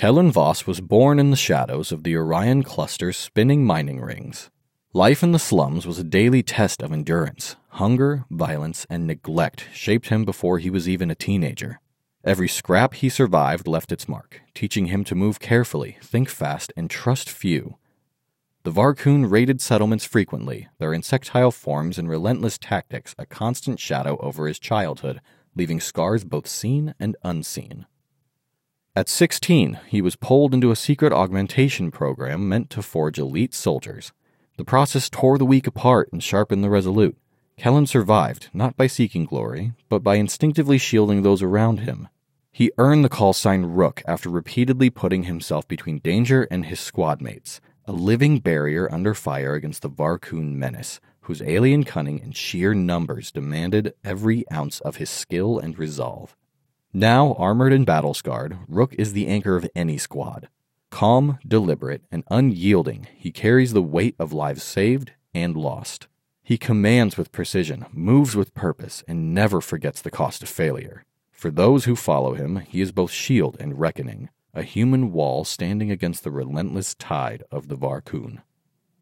Kellen Voss was born in the shadows of the Orion Cluster's spinning mining rings. Life in the slums was a daily test of endurance. Hunger, violence, and neglect shaped him before he was even a teenager. Every scrap he survived left its mark, teaching him to move carefully, think fast, and trust few. The Varkun raided settlements frequently, their insectile forms and relentless tactics a constant shadow over his childhood, leaving scars both seen and unseen. At 16, he was pulled into a secret augmentation program meant to forge elite soldiers. The process tore the weak apart and sharpened the resolute. Kellen survived, not by seeking glory, but by instinctively shielding those around him. He earned the call sign Rook after repeatedly putting himself between danger and his squad mates, a living barrier under fire against the Varkun menace, whose alien cunning and sheer numbers demanded every ounce of his skill and resolve. Now armored and battle-scarred, Rook is the anchor of any squad. Calm, deliberate, and unyielding, he carries the weight of lives saved and lost. He commands with precision, moves with purpose, and never forgets the cost of failure. For those who follow him, he is both shield and reckoning, a human wall standing against the relentless tide of the Varkun.